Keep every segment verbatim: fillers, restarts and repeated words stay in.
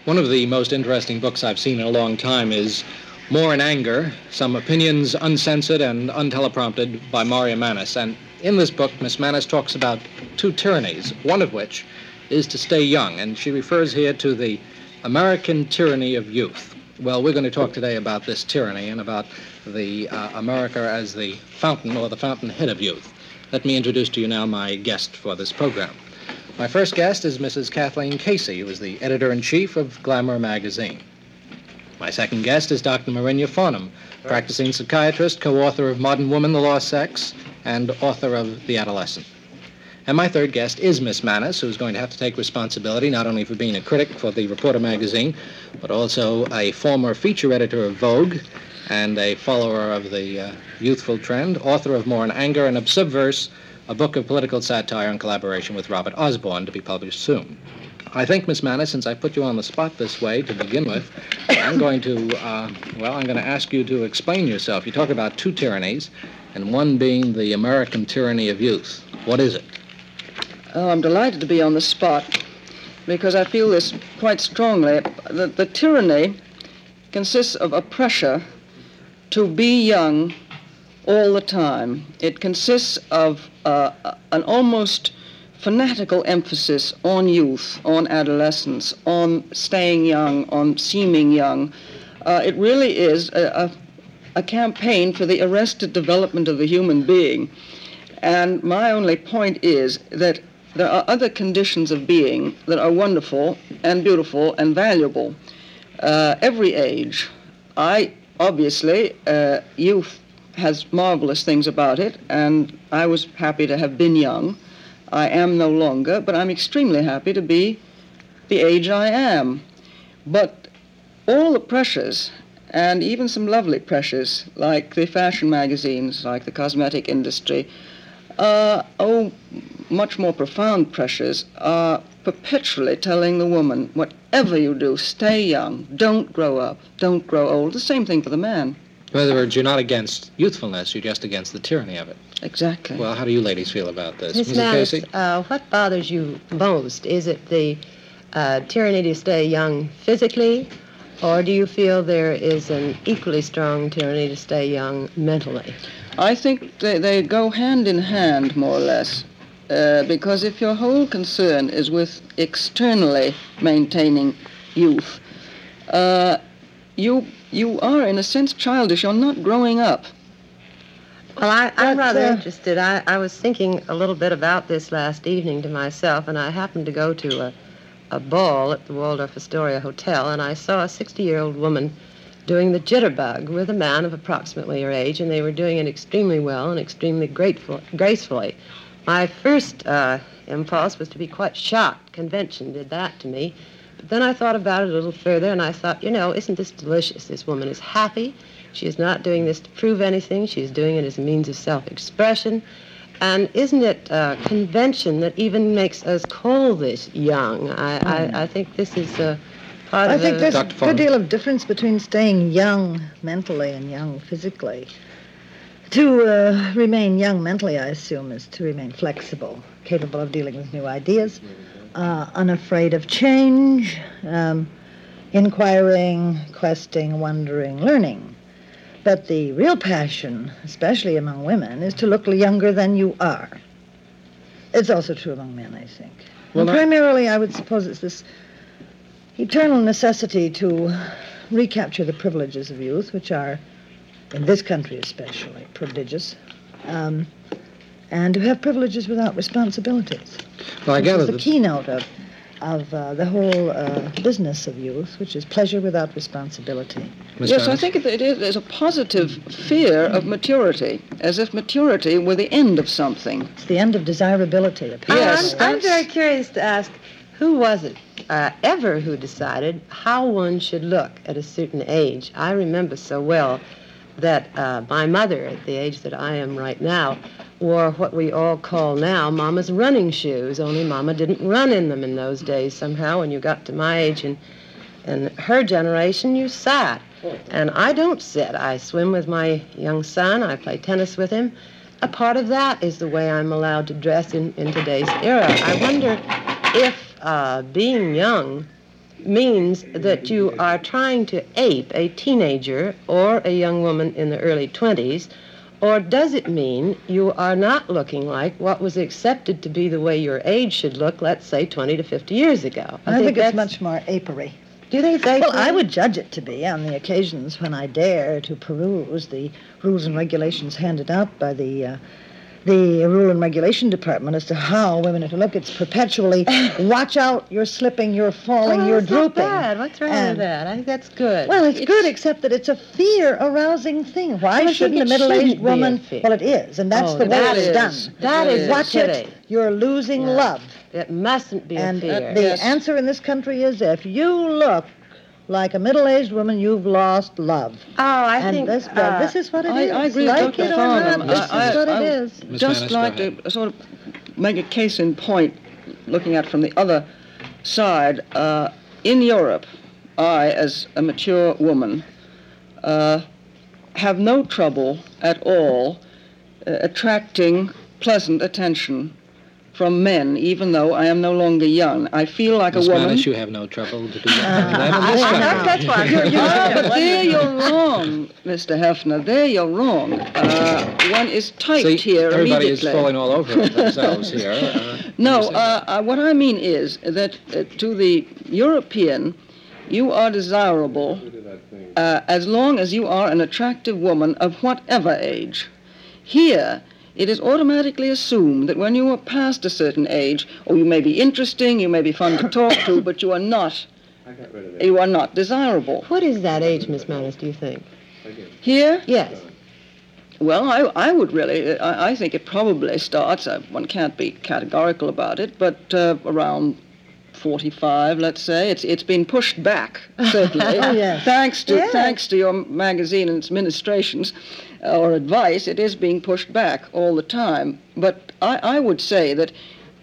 One of the most interesting books I've seen in a long time is More in Anger, Some Opinions Uncensored and Unteleprompted by Maria Manis. And in this book, Miss Manis talks about two tyrannies, one of which is to stay young. And she refers here to the American tyranny of youth. Well, we're going to talk today about this tyranny and about the uh, America as the fountain or the fountainhead of youth. Let me introduce to you now my guest for this program. My first guest is Missus Kathleen Casey, who is the editor-in-chief of Glamour magazine. My second guest is Doctor Marinya Farnham, practicing psychiatrist, co-author of Modern Woman, The Lost Sex, and author of The Adolescent. And my third guest is Miss Manis, who's going to have to take responsibility not only for being a critic for the Reporter magazine, but also a former feature editor of Vogue and a follower of the uh, youthful trend, author of More in Anger and Obsubverse, a book of political satire in collaboration with Robert Osborne, to be published soon. I think, Miss Manis, since I put you on the spot this way to begin with, I'm going to, uh, well, I'm going to ask you to explain yourself. You talk about two tyrannies, and one being the American tyranny of youth. What is it? Oh, I'm delighted to be on the spot, because I feel this quite strongly. The, the tyranny consists of a pressure to be young all the time. It consists of uh, an almost fanatical emphasis on youth, on adolescence, on staying young, on seeming young. Uh, it really is a, a, a campaign for the arrested development of the human being. And my only point is that there are other conditions of being that are wonderful and beautiful and valuable. Uh, every age. I, obviously, uh, youth has marvelous things about it, and I was happy to have been young. I am no longer, but I'm extremely happy to be the age I am. But all the pressures, and even some lovely pressures, like the fashion magazines, like the cosmetic industry, uh, oh, much more profound pressures, are perpetually telling the woman, whatever you do, stay young, don't grow up, don't grow old. The same thing for the man. In other words, you're not against youthfulness, you're just against the tyranny of it. Exactly. Well, how do you ladies feel about this? Miss Missus Manis, Casey? uh, what bothers you most? Is it the uh, tyranny to stay young physically, or do you feel there is an equally strong tyranny to stay young mentally? I think they, they go hand in hand, more or less, uh, because if your whole concern is with externally maintaining youth, uh, you you are, in a sense, childish. You're not growing up. Well, I, I'm But, rather uh, interested. I, I was thinking a little bit about this last evening to myself, and I happened to go to a, a ball at the Waldorf Astoria Hotel, and I saw a sixty-year-old woman doing the jitterbug with a man of approximately her age, and they were doing it extremely well and extremely grateful, gracefully. My first uh, impulse was to be quite shocked. Convention did that to me. But then I thought about it a little further, and I thought, you know, isn't this delicious? This woman is happy. She is not doing this to prove anything. She is doing it as a means of self-expression. And isn't it uh, convention that even makes us call this young? I, mm. I, I think this is uh, part I of think the... there's Doctor a Farnham. good deal of difference between staying young mentally and young physically. To uh, remain young mentally, I assume, is to remain flexible, capable of dealing with new ideas, uh, unafraid of change, um, inquiring, questing, wondering, learning. But the real passion, especially among women, is to look younger than you are. It's also true among men, I think. Well, and I- primarily, I would suppose it's this eternal necessity to recapture the privileges of youth, which are, in this country especially, prodigious, um, and to have privileges without responsibilities. Well, I Which gather is the that- keynote of, of uh, the whole uh, business of youth, which is pleasure without responsibility. Miss Yes, I Manis? think it, it is there's a positive fear of maturity, as if maturity were the end of something. It's the end of desirability, apparently. Yes, I'm, I'm that's- very curious to ask, who was it uh, ever who decided how one should look at a certain age? I remember so well that uh, my mother, at the age that I am right now, wore what we all call now Mama's running shoes, only Mama didn't run in them in those days somehow. When you got to my age and, and her generation, you sat. And I don't sit. I swim with my young son. I play tennis with him. A part of that is the way I'm allowed to dress in, in today's era. I wonder if uh, being young means that you are trying to ape a teenager or a young woman in the early twenties, or does it mean you are not looking like what was accepted to be the way your age should look, let's say, twenty to fifty years ago? I, think, think it's much more apery. Do you think they... Well, I would judge it to be on the occasions when I dare to peruse the rules and regulations handed out by the... Uh, the Rule and Regulation Department as to how women are to look. It's perpetually, watch out, you're slipping, you're falling, oh, you're that's drooping. Not bad. What's wrong and, with that? I think that's good. Well, it's, it's good, except that it's a fear-arousing thing. Why well, shouldn't a middle-aged woman... Well, it is, and that's oh, the way that it's is, done. That is Watch it, you're losing yeah. love. It mustn't be and a fear. And the yes. answer in this country is if you look like a middle-aged woman, you've lost love. Oh, I and think... This, well, uh, this is what it I, is. I agree like with Doctor it or Farnham. not, this I, is what I, it I is. would just Maness, like to sort of make a case in point, looking at from the other side. Uh, in Europe, I, as a mature woman, uh, have no trouble at all uh, attracting pleasant attention from men, even though I am no longer young. I feel like Miss a woman. Maness, you have no trouble to do that. that in this I, country. that's why You're, you're, ah, but there you're wrong, Mister Hefner. There you're wrong. Uh, one is typed See, here everybody immediately. is falling all over themselves here. Uh, No, you say uh, uh, what I mean is that uh, to the European, you are desirable uh, as long as you are an attractive woman of whatever age. Here, it is automatically assumed that when you are past a certain age, or you may be interesting, you may be fun to talk to, but you are not, you are not desirable. What is that age, Miss Maness, do you think? Here? Yes. Well, I, I would really, I, I think it probably starts, uh, one can't be categorical about it, but uh, around forty-five, let's say. It's It's been pushed back, certainly. Oh, yes. Thanks to, Yes. thanks to your magazine and its ministrations uh, or advice, it is being pushed back all the time. But I, I would say that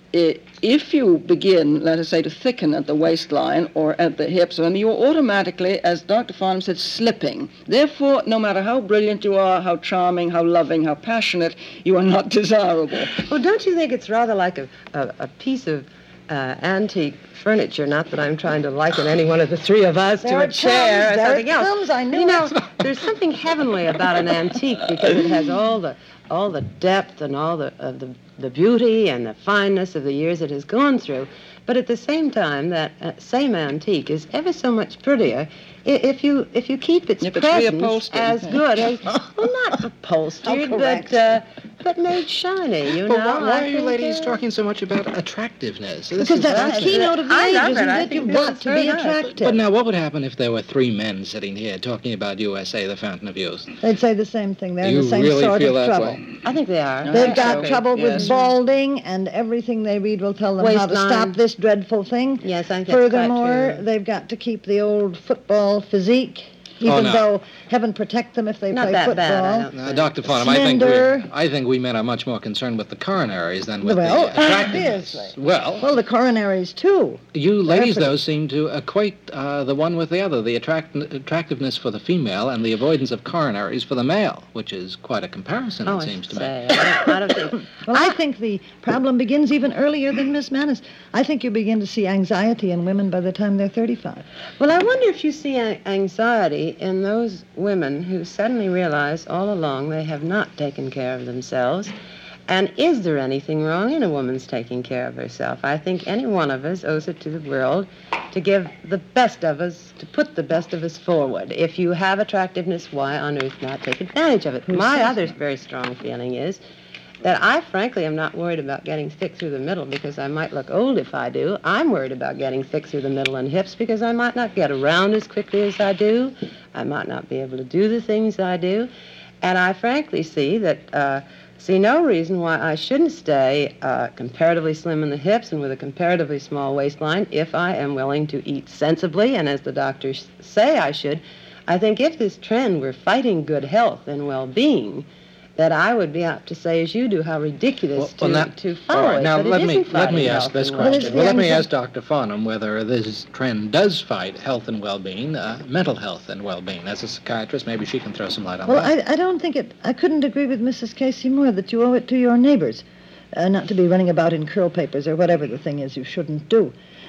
i if you begin, let us say, to thicken at the waistline or at the hips, then you're automatically, as Doctor Farnham said, slipping. Therefore, no matter how brilliant you are, how charming, how loving, how passionate, you are not desirable. Well, don't you think it's rather like a, a, a piece of uh, antique furniture? Not that I'm trying to liken any one of the three of us There to a it chair comes, or there something it else. comes, I knew you know, it. there's something heavenly about an antique because it has all the all the depth and all the of the the beauty and the fineness of the years it has gone through. But at the same time, that uh, same antique is ever so much prettier i- if you if you keep its If it's presence reupholstered. as good as, well, not upholstered, How correct. but uh, but made shiny. You But know. why, why I are you think, ladies uh, talking so much about attractiveness? This Because is that's the fascinating. keynote of the I age, love it. isn't I it? think You've this got is to very be nice. attractive. But now, what would happen if there were three men sitting here talking about U S A, the fountain of youth? They'd say the same thing. They're You in the same really sort feel of that trouble. way? I think they are. They've I got think so, trouble with yes. balding, and everything they read will tell them how to Waistline. stop this dreadful thing. Yes, I think that's quite Furthermore, true. they've got to keep the old football physique, even Oh, no. though heaven protect them if they Not play that football. bad, I don't Uh, Doctor Farnham, I think, Slender. we, I think we men are much more concerned with the coronaries than with Well, the attractiveness. obviously. Well, Well, the coronaries, too. you ladies, Therefore- though, seem to equate uh, the one with the other, the attract- attractiveness for the female and the avoidance of coronaries for the male, which is quite a comparison, Oh, it I seems to me. say, I don't, I don't think. Well, I think the problem begins even earlier than Miss Maness. I think you begin to see anxiety in women by the time they're thirty-five. Well, I wonder if you see a- anxiety in those women who suddenly realize all along they have not taken care of themselves. And is there anything wrong in a woman's taking care of herself? I think any one of us owes it to the world to give the best of us, to put the best of us forward. If you have attractiveness, why on earth not take advantage of it? My other very strong feeling is that I frankly am not worried about getting thick through the middle because I might look old if I do. I'm worried about getting thick through the middle and hips because I might not get around as quickly as I do. I might not be able to do the things I do. And I frankly see that, uh, see no reason why I shouldn't stay uh, comparatively slim in the hips and with a comparatively small waistline if I am willing to eat sensibly, and as the doctors say I should. I think if this trend were fighting good health and well-being, that I would be apt to say, as you do, how ridiculous Well, to, now- to all follow right, it. now but it let me isn't let me fighting ask health this and question. it's Well, let me the ask Doctor Farnham whether this trend does fight health and well-being, uh, mental health and well-being. As a psychiatrist, maybe she can throw some light on Well, that. I, I don't think it... I couldn't agree with Missus Casey more that you owe it to your neighbors uh, not to be running about in curl papers or whatever the thing is you shouldn't do.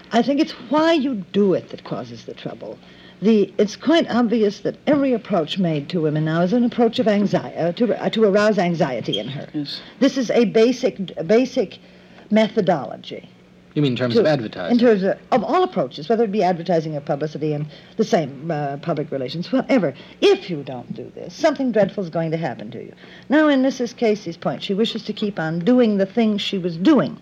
I think it's why you do it that causes the trouble. The, it's quite obvious that every approach made to women now is an approach of anxiety, uh, to, uh, to arouse anxiety in her. Yes. This is a basic, a basic methodology. You mean in terms to, of advertising? In terms of, of all approaches, whether it be advertising or publicity and the same uh, public relations, whatever. If you don't do this, something dreadful is going to happen to you. Now, in Missus Casey's point, she wishes to keep on doing the things she was doing.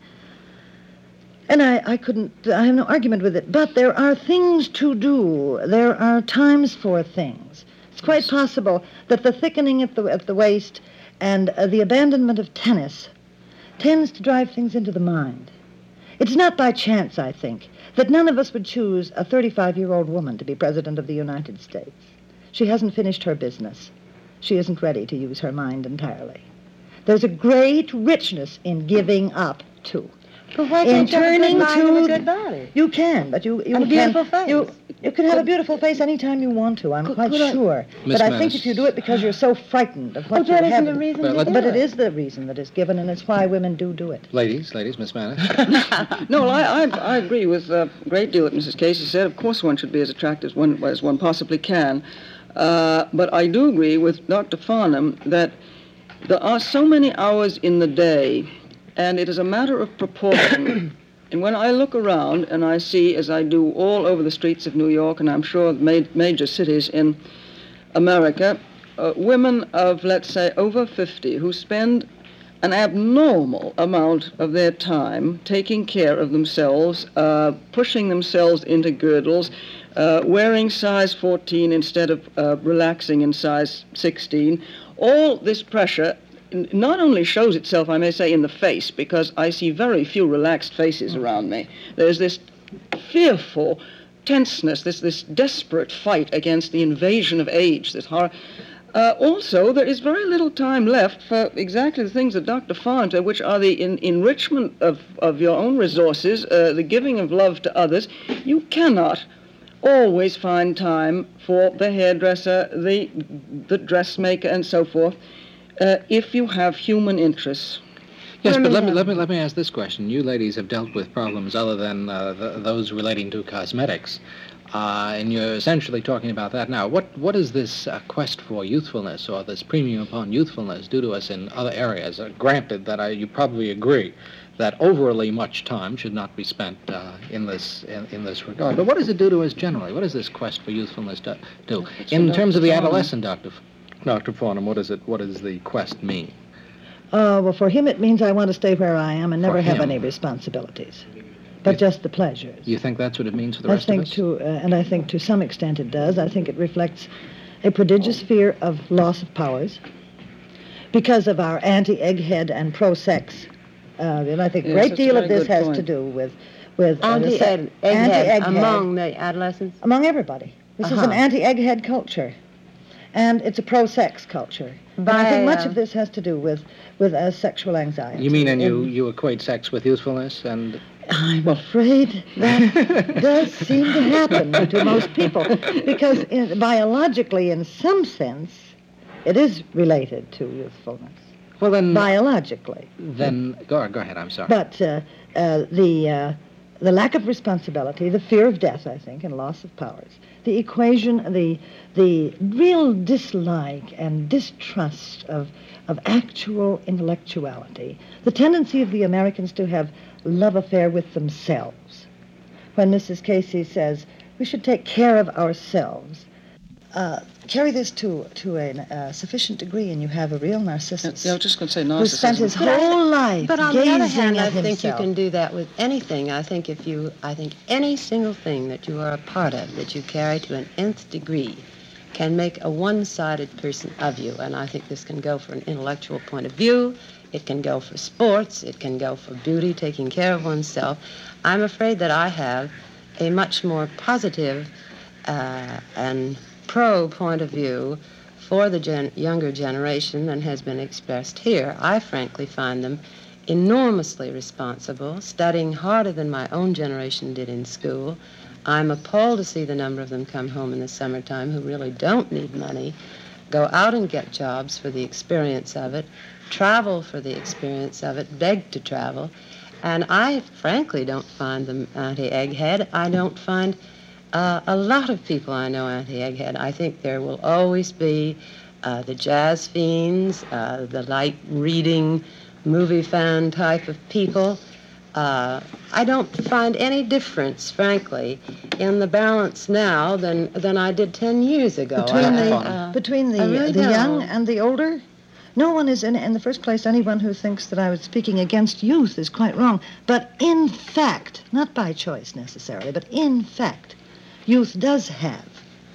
And I, I couldn't, I have no argument with it. But there are things to do. There are times for things. It's quite yes. possible that the thickening at the, at the waist and uh, the abandonment of tennis tends to drive things into the mind. It's not by chance, I think, that none of us would choose a thirty-five-year-old woman to be President of the United States. She hasn't finished her business. She isn't ready to use her mind entirely. There's a great richness in giving up, too. But why in can't you have a good turning mind to and a good body? You can, but you you And a can, beautiful face. You you can have a beautiful face anytime you want to. I'm Could- quite could I- sure. Miss But I Maness. think if you do it because you're so frightened of what Oh, that you isn't have, the reason But to let- do but it it is the reason that is given, and it's why women do do it. Ladies, ladies, Miss Maness. No, well, I, I, I agree with a great deal that Missus Casey said. Of course one should be as attractive as one, as one possibly can. Uh, but I do agree with Doctor Farnham that there are so many hours in the day, and it is a matter of proportion. And when I look around and I see, as I do all over the streets of New York, and I'm sure ma- major cities in America, uh, women of, let's say, over fifty who spend an abnormal amount of their time taking care of themselves, uh, pushing themselves into girdles, uh, wearing size fourteen instead of uh, relaxing in size sixteen. All this pressure not only shows itself, I may say, in the face, because I see very few relaxed faces around me. There's this fearful tenseness, this this desperate fight against the invasion of age, this horror. Uh, also, there is very little time left for exactly the things that Doctor Farn said, which are the in, enrichment of, of your own resources, uh, the giving of love to others. You cannot always find time for the hairdresser, the, the dressmaker, and so forth. Uh, if you have human interests. Yes, but let me, let me let me ask this question. You ladies have dealt with problems other than uh, the, those relating to cosmetics, uh, and you're essentially talking about that now. What what does this uh, quest for youthfulness or this premium upon youthfulness do to us in other areas? Uh, granted that I, you probably agree that overly much time should not be spent uh, in this in, in this regard. But what does it do to us generally? What does this quest for youthfulness do? do? In terms of the adolescent, Doctor Doctor Farnham, what does it? What does the quest mean? Uh, well, for him it means I want to stay where I am and never For have him. any responsibilities, but You- just the pleasures. You think that's what it means for the I rest think of us? to, uh, and I think to some extent it does. I think it reflects a prodigious fear of loss of powers because of our anti-egghead and pro-sex. Uh, and I think a Yes, great that's a deal of very this good has point. to do with with uh, the se- Anti-egg anti-egghead among the adolescents? among everybody. This is an Uh-huh. anti-egghead culture, and it's a pro-sex culture. and I By, think much uh, of this has to do with with uh, sexual anxiety. You mean, and you, And you equate sex with youthfulness, and I'm afraid that does seem to happen to most people, because in, biologically, in some sense, it is related to youthfulness. well then, Biologically, then go go ahead. I'm sorry. but uh, uh, the uh, the lack of responsibility, the fear of death, I think, and loss of powers, the equation, the the real dislike and distrust of of actual intellectuality, the tendency of the Americans to have love affair with themselves. When Missus Casey says we should take care of ourselves, uh, carry this to to a uh, sufficient degree, and you have a real narcissist Yeah, I was just going to say who spent his narcissism. But I- whole life But on the gazing other hand, I at think himself. you can do that with anything. I think if you, I think any single thing that you are a part of, that you carry to an nth degree, can make a one-sided person of you. And I think this can go for an intellectual point of view. It can go for sports. It can go for beauty, taking care of oneself. I'm afraid that I have a much more positive uh, and pro point of view for the gen- younger generation than has been expressed here. I frankly find them enormously responsible, studying harder than my own generation did in school. I'm appalled to see the number of them come home in the summertime who really don't need money, go out and get jobs for the experience of it, travel for the experience of it, beg to travel, And I frankly don't find them anti-egghead. I don't find uh, a lot of people I know anti-egghead. I think there will always be uh, the jazz fiends, uh, the light reading, movie fan type of people. Uh, I don't find any difference, frankly, in the balance now than than I did ten years ago. Between I, the, uh, between the, I really the young don't. and the older? No one is, in, in the first place, anyone who thinks that I was speaking against youth is quite wrong. But in fact, not by choice necessarily, but in fact, youth does have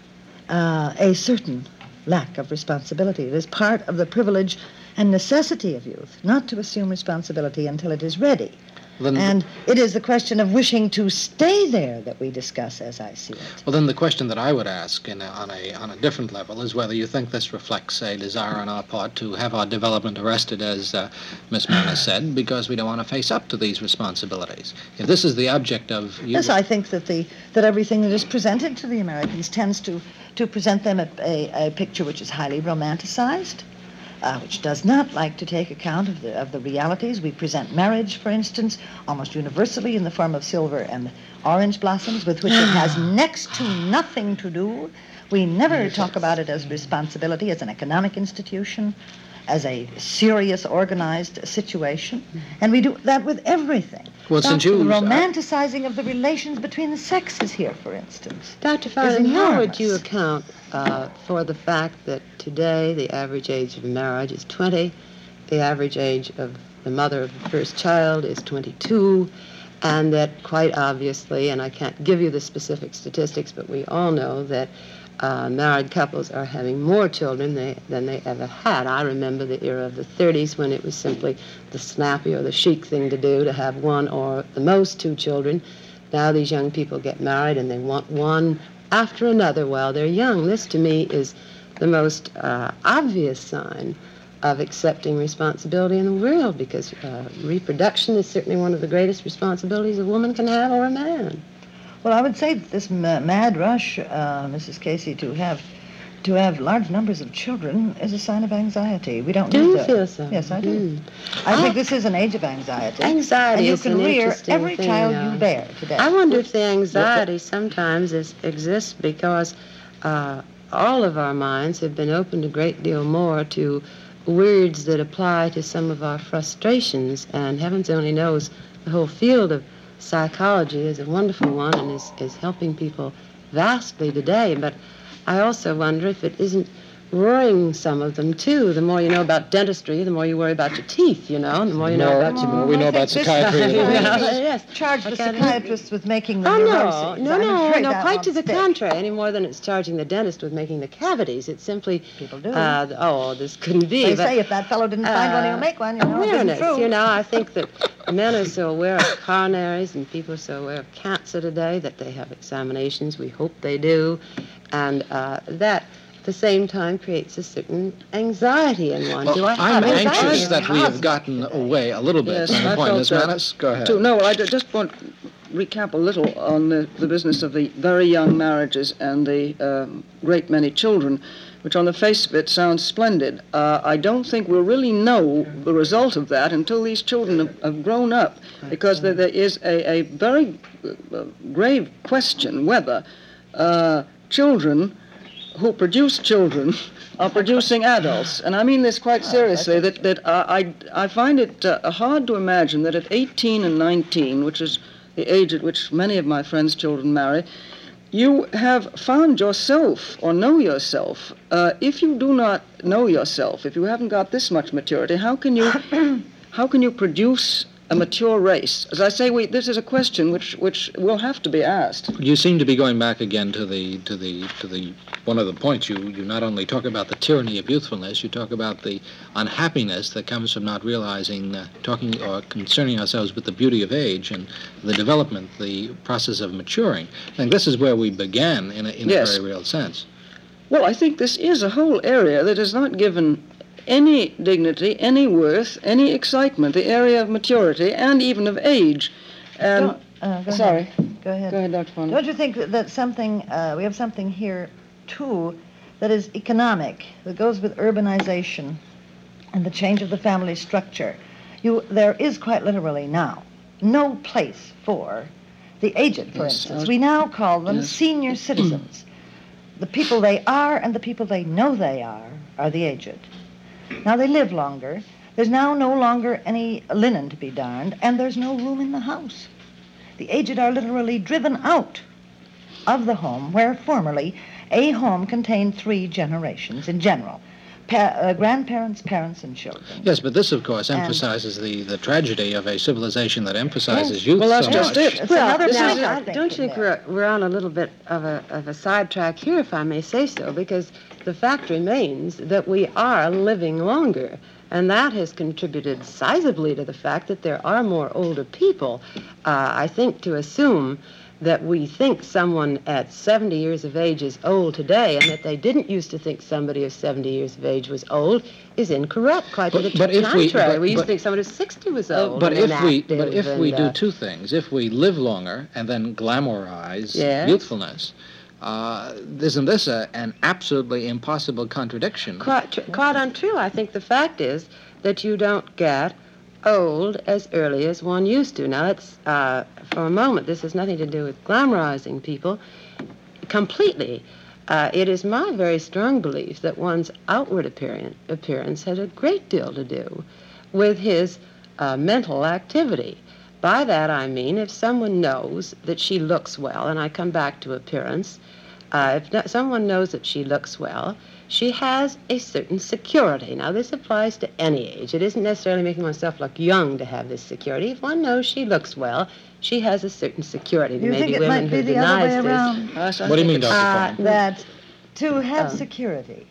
uh, a certain lack of responsibility. It is part of the privilege and necessity of youth not to assume responsibility until it is ready. Then, And it is the question of wishing to stay there that we discuss, as I see it. well, then the question that I would ask in a, on a on a different level is whether you think this reflects a desire on our part to have our development arrested, as uh, Miss Manna said, because we don't want to face up to these responsibilities. If this is the object of you, Yes, I think that the that everything that is presented to the Americans tends to, to present them a, a, a picture which is highly romanticized, uh, which does not like to take account of the of the realities. We present marriage, for instance, almost universally in the form of silver and orange blossoms, with which it has next to nothing to do. We never talk about it as responsibility, as an economic institution, as a serious, organized situation. And we do that with everything. Well, Down since to the you- romanticizing of the relations between the sexes here, for instance. Doctor is Farthing, how would enormous. you account uh, for the fact that today the average age of marriage is twenty, the average age of the mother of the first child is twenty-two, and that quite obviously, and I can't give you the specific statistics, but we all know that uh, married couples are having more children they, than they ever had. I remember the era of the thirties when it was simply the snappy or the chic thing to do to have one or the most two children. Now these young people get married and they want one after another while they're young. This, to me, is the most uh, obvious sign of accepting responsibility in the world, because uh, reproduction is certainly one of the greatest responsibilities a woman can have, or a man. Well, I would say that this ma- mad rush, uh, Missus Casey, to have to have large numbers of children is a sign of anxiety. We don't Do need you to. feel so? Yes, I do. Mm. I I- think this is an age of anxiety. Anxiety and you is can an rear interesting every thing, child yeah. you bear today. I wonder if the anxiety sometimes is, exists because uh, all of our minds have been opened a great deal more to words that apply to some of our frustrations, and heavens only knows the whole field of psychology is a wonderful one and is, is helping people vastly today. But I also wonder if it isn't worrying some of them, too. The more you know about dentistry, the more you worry about your teeth, you know, and the more you know More- about the your... more we know I about think this- psychiatry, the more- Yeah, yes. Charge the Okay. psychiatrists with making the Oh, no, neuroses. no, I'm no, afraid no, that quite won't to the stick. contrary, any more than it's charging the dentist with making the cavities. It's simply... People do. Uh, the- oh, this couldn't be. They but, say if that fellow didn't find one, he'll uh, make one. You know, it isn't awareness, true. you know, I think that men are so aware of coronaries and people are so aware of cancer today that they have examinations. We hope they do. And uh, that, at the same time, creates a certain anxiety in one. Well, do I I'm have anxiety? anxious that we have gotten away a little bit Yes, from the I point. felt Miss that Mannis, go ahead. too. No, I ju- just want to recap a little on the, the business of the very young marriages and the um, great many children, which on the face of it sounds splendid. Uh, I don't think we'll really know the result of that until these children have, have grown up, because there, there is a, a very uh, grave question whether uh, children who produce children are producing adults. And I mean this quite seriously, that, that uh, I, I find it uh, hard to imagine that at eighteen and nineteen, which is the age at which many of my friends' children marry, you have found yourself or know yourself. Uh, if you do not know yourself, if you haven't got this much maturity, how can you, how can you produce a mature race? As I say, we, this is a question which, which will have to be asked. You seem to be going back again to the to the to the one of the points. You you not only talk about the tyranny of youthfulness, you talk about the unhappiness that comes from not realizing, uh, talking or concerning ourselves with the beauty of age and the development, the process of maturing. I think this is where we began in a, in Yes. a very real sense. Well, I think this is a whole area that is not given any dignity, any worth, any excitement, the area of maturity and even of age. And Don't- uh, go sorry. ahead. Go ahead. Go ahead, Doctor Farnham. Don't you think that, that something, uh, we have something here, too, that is economic, that goes with urbanization and the change of the family structure? You, there is quite literally now no place for the aged, for Yes, instance. I- We now call them yes. senior citizens. The people they are and the people they know they are are the aged. Now they live longer. There's now no longer any linen to be darned, and there's no room in the house. The aged are literally driven out of the home, where formerly a home contained three generations in general. Pa- uh, grandparents, parents, and children. Yes, but this, of course, And- emphasizes the, the tragedy of a civilization that emphasizes Yes. youth Well, that's so just much. it. It's Well, another now, factor, I- I think, don't you in think there. we're, we're on a little bit of a, of a sidetrack here, if I may say so, because the fact remains that we are living longer, and that has contributed sizably to the fact that there are more older people. Uh, I think to assume that we think someone at seventy years of age is old today and that they didn't used to think somebody of seventy years of age was old is incorrect. Quite to But- the but if we- contrary. but- We, used but- to think somebody of sixty was Uh, old but and if we but inactive if we and, do uh, two things, if we live longer and then glamorize Yes. youthfulness, uh, isn't this a, an absolutely impossible contradiction? Quite, tr- quite untrue. I think the fact is that you don't get old as early as one used to. Now, let's, uh, for a moment, this has nothing to do with glamorizing people completely. Uh, it is my very strong belief that one's outward appearance, appearance has a great deal to do with his uh, mental activity. By that I mean if someone knows that she looks well, and I come back to appearance, uh, if no- someone knows that she looks well, she has a certain security. Now, this applies to any age. It isn't necessarily making oneself look young to have this security. If one knows she looks well, she has a certain security. There You may think be it women might be who the other way denies this. around? Yes, I What do you think mean, it's- Doctor Uh, Fong? That to have Um, security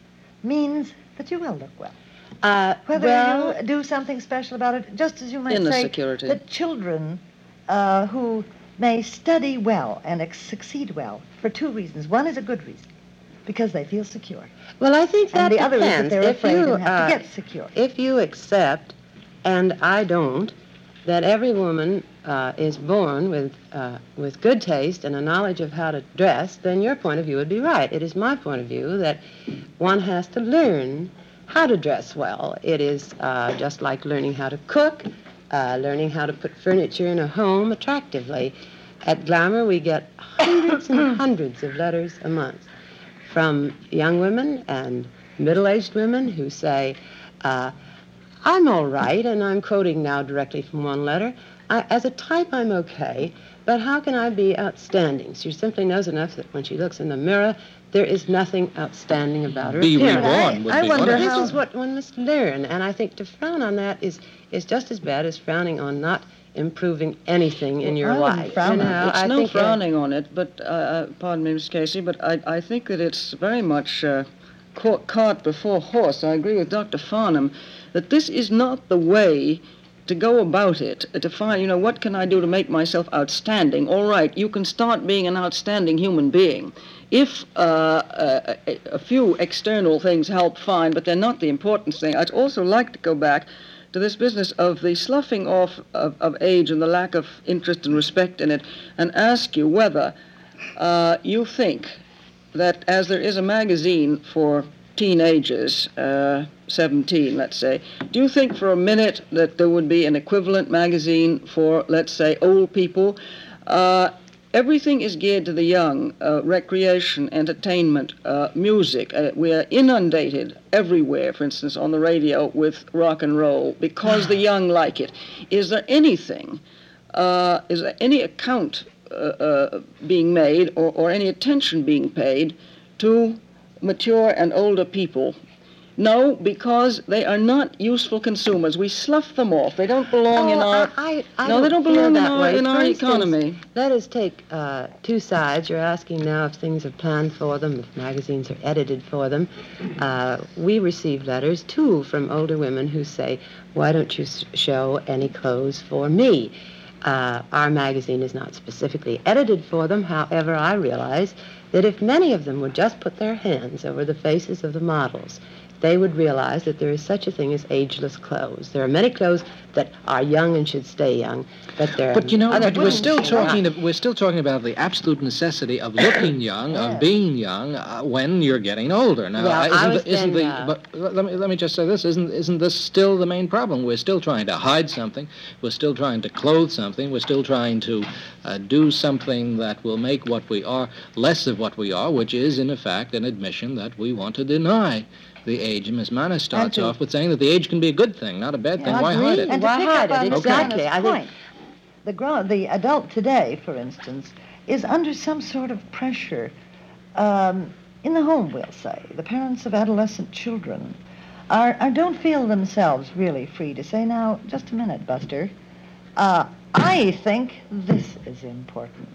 means that you will look well. Uh, Whether well, you do something special about it, just as you might Inner say security. that children uh, who may study well and ex- succeed well for two reasons. One is a good reason, because they feel secure. well, I think that And the other is that depends. they're If afraid you, and have to uh, get secure. If you accept, and I don't, that every woman uh, is born with uh, with good taste and a knowledge of how to dress, then your point of view would be right. It is my point of view that one has to learn how to dress well. It is uh, just like learning how to cook, uh, learning how to put furniture in a home attractively. At Glamour, we get hundreds and hundreds of letters a month from young women and middle-aged women who say, uh, I'm all right, and I'm quoting now directly from one letter, I, as a type I'm okay, but how can I be outstanding? She simply knows enough that when she looks in the mirror, there is nothing outstanding about her Be appearance. reborn would I be wonder wonderful. This how- is what one must learn, and I think to frown on that is, is just as bad as frowning on not improving anything in your I wouldn't life. frown you on it. know, It's I no think, uh, frowning on it, but, uh, uh, pardon me, Miss Casey, but I, I think that it's very much uh, caught, cart before horse. I agree with Doctor Farnham that this is not the way to go about it, uh, to find, you know, what can I do to make myself outstanding? All right, you can start being an outstanding human being. If uh, a, a, a few external things help, fine, but they're not the important thing. I'd also like to go back to this business of the sloughing off of, of age and the lack of interest and respect in it, and ask you whether uh, you think that as there is a magazine for teenagers, uh, seventeen, let's say, do you think for a minute that there would be an equivalent magazine for, let's say, old people? Uh, everything is geared to the young, uh, recreation, entertainment, uh, music. Uh, we are inundated everywhere, for instance, on the radio with rock and roll because the young like it. Is there anything, uh, is there any account uh, uh, being made or, or any attention being paid to mature and older people? No, because they are not useful consumers. We slough them off. They don't belong in Oh, our... I, I, I no, they don't feel belong in that our, way. in For our instance, economy. Let us take uh, two sides. You're asking now if things are planned for them, if magazines are edited for them. Uh, we receive letters, too, from older women who say, why don't you s- show any clothes for me? Uh, our magazine is not specifically edited for them. However, I realize that if many of them would just put their hands over the faces of the models they would realize that there is such a thing as ageless clothes. There are many clothes that are young and should stay young, but there are But you know, other but we're clothes still that are talking. not. We're still talking about the absolute necessity of looking young, Yes. of being young uh, when you're getting older. Now, Well, uh, isn't, I was the, isn't then, the? uh, But let let me let me just say this: isn't isn't this still the main problem? We're still trying to hide something. We're still trying to clothe something. We're still trying to uh, do something that will make what we are less of what we are, which is, in effect, an admission that we want to deny the age. And Miss Manna starts to- off with saying that the age can be a good thing, not a bad thing. I Why hide agree. it? And to Why pick hide up it? on Miss Exactly. Anna's I think- point, the, grown, the adult today, for instance, is under some sort of pressure um, in the home, we'll say. The parents of adolescent children are, are don't feel themselves really free to say, now, just a minute, Buster, uh, I think this is important.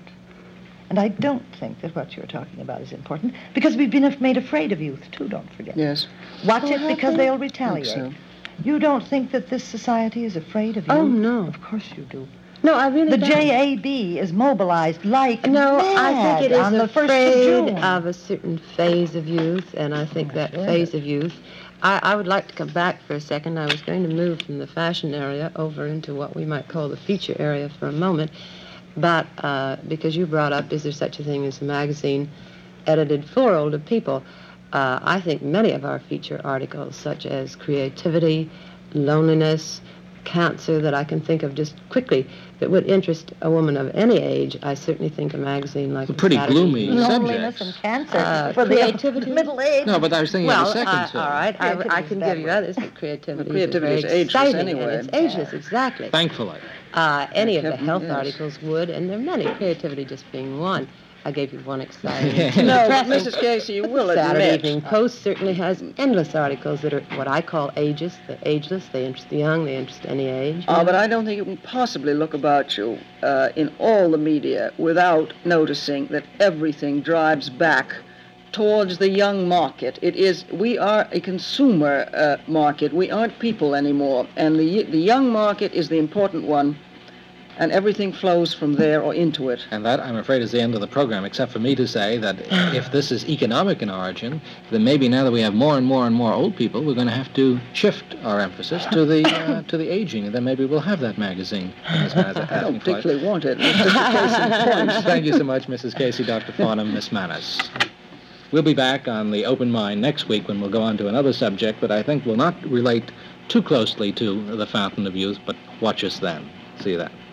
And I don't think that what you're talking about is important, because we've been af- made afraid of youth, too, don't forget. Yes. Watch Oh, it have because we? they'll I think retaliate. so. You don't think that this society is afraid of you? Oh, no. Of course you do. No, I really The don't. J A B is mobilized like No, mad I think it is on the first of afraid June. of a certain phase of youth, and I think that sure. phase of youth. I, I would like to come back for a second. I was going to move from the fashion area over into what we might call the feature area for a moment, but uh, because you brought up, is there such a thing as a magazine edited for older people? Uh, I think many of our feature articles, such as creativity, loneliness, cancer, that I can think of just quickly, that would interest a woman of any age. I certainly think a magazine like A the pretty Saturday gloomy Evening- Loneliness subjects. and cancer Uh, for the creativity? middle age. No, but I was thinking Well, of the second I- two. all right, I, I Creativity's can bad give you word. others, but creativity, Well, creativity is is very ageless exciting, anyway. and it's ageless, exactly. Thankfully. Uh, any of the Heaven, health yes. articles would, and there are many, creativity just being one. I gave you one exciting. No, but depressing. Missus Casey, you will Saturday admit. Evening Post certainly has endless articles that are what I call ages, the ageless. They interest the young, they interest any age. Oh, but I don't think you can possibly look about you uh, in all the media without noticing that everything drives back towards the young market. It is, we are a consumer uh, market. We aren't people anymore. And the, the young market is the important one, and everything flows from there or into it. And that, I'm afraid, is the end of the program, except for me to say that if this is economic in origin, then maybe now that we have more and more and more old people, we're going to have to shift our emphasis to the uh, to the aging, and then maybe we'll have that magazine. As Manna's I asking don't for it. particularly want it. It's just a case in point. Thank you so much, Missus Casey, Doctor Farnham, Miss Mannas. We'll be back on the Open Mind next week when we'll go on to another subject that I think will not relate too closely to the Fountain of Youth, but watch us then. See you then.